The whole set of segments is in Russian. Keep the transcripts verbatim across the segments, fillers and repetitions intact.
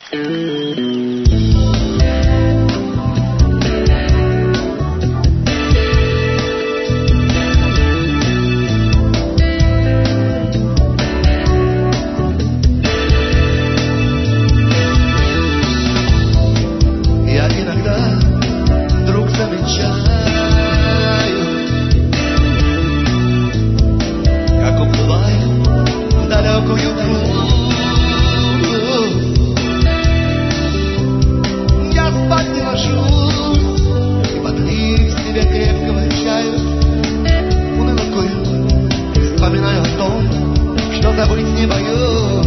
Забыть не боюсь.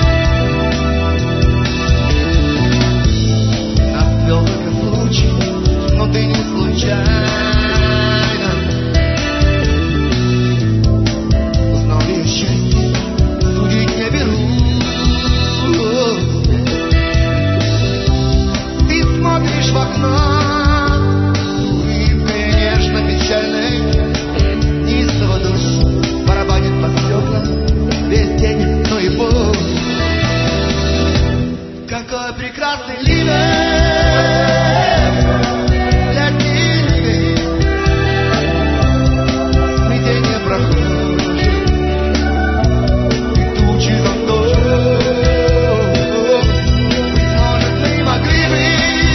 Нас вел только случай, но ты не случайно узнал ее счастье, судить не берусь. Ты смотришь в окно, улыбкой нежно-печальной, неистово дождь барабанит по стеклам. Весь день, но и путь. Какой прекрасный ливень летний день, смятение прохожих и тучи за дождь. Быть может, мы могли бы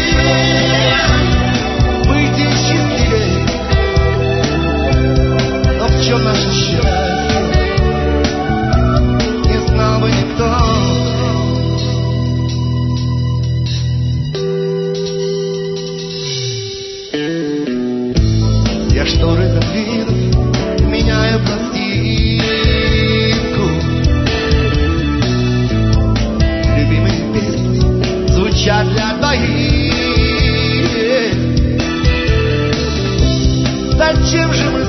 быть счастливее, но в чем наше счастье? Я шторы задвину, меняю пластинку. Любимые песни звучат для двоих. Зачем же мы